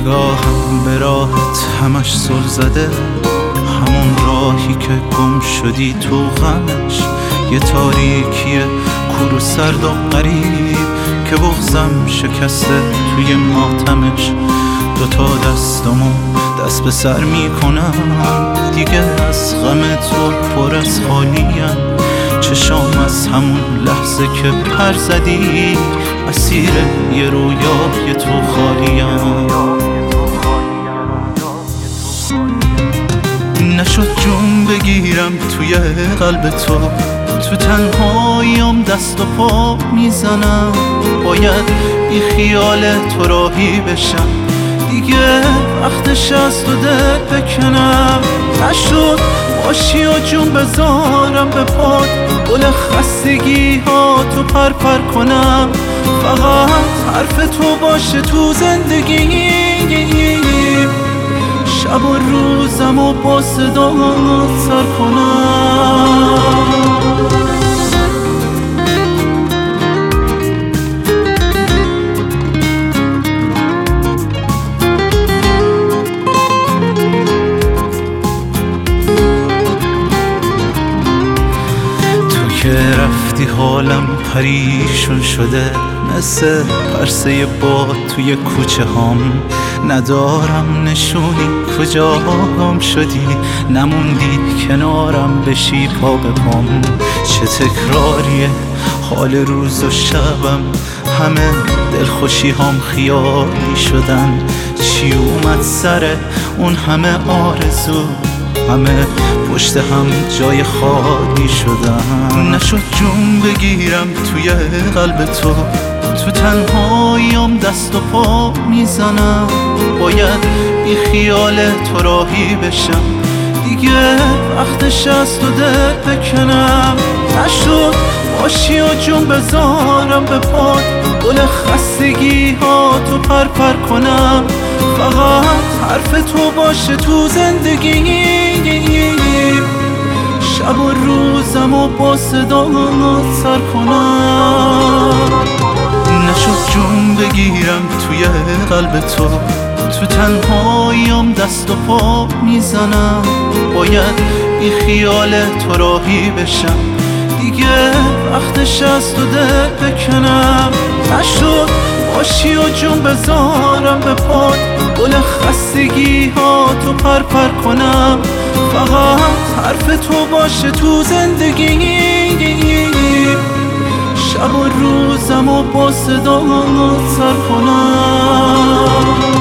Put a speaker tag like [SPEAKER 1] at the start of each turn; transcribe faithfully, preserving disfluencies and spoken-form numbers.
[SPEAKER 1] نگاهم به راهت همش زل زده، همون راهی که گم شدی تو غمش، یه تاریکی کور و سرد و غریب که بغضم شکسته توی ماتمش. دوتا دستمو دست به سر میکنم دیگه، از غم تو پر از خالیم. چشام از همون لحظه که پر زدی اسیر یه رویای تو خالیم. نشد جون بگیرم توی قلب تو، تو تنهاییم دست و پا میزنم. باید بی خیال تو راهی بشم، دیگه وقتش از تو دل بکنم. نشد باشی و جون بذارم به پاد، گل خستگی ها تو پر پر کنم. فقط حرف تو باشه تو زندگی، شب و روزم و با صدات سر کنم. که رفتی حالم پریشون شده، مثل پرسه باد توی کوچه هام. ندارم نشونی کجا گم شدی، نموندی کنارم بشی پا به پام. چه تکراریه حال روز و شبم، همه دلخوشی هم خیالی شدن. چی اومد سر اون همه آرزو، همه پشت هم جای خالی شدن. نشد جون بگیرم توی قلب تو، تو تنهاییم دست و پا میزنم. باید بی خیال تو راهی بشم، دیگه وقتش از تو دل بکنم. نشد باشی و جون بذارم به پاد، گل خستگی ها تو پر پر کنم. فقط حرف تو باشه تو زندگی، شب و روزم و با صدات سر کنم. نشد جون بگیرم توی قلب تو، تو تنهاییم دست و پا میزنم. باید بی خیال تو راهی بشم، دیگه وقتش از تو دل بکنم. نشد باشی و جون بذارم به پاد، گل خستگی ها تو پر پر کنم. فقط حرف تو باشه تو زندگی، شب و روزم و با صدات سر کنم.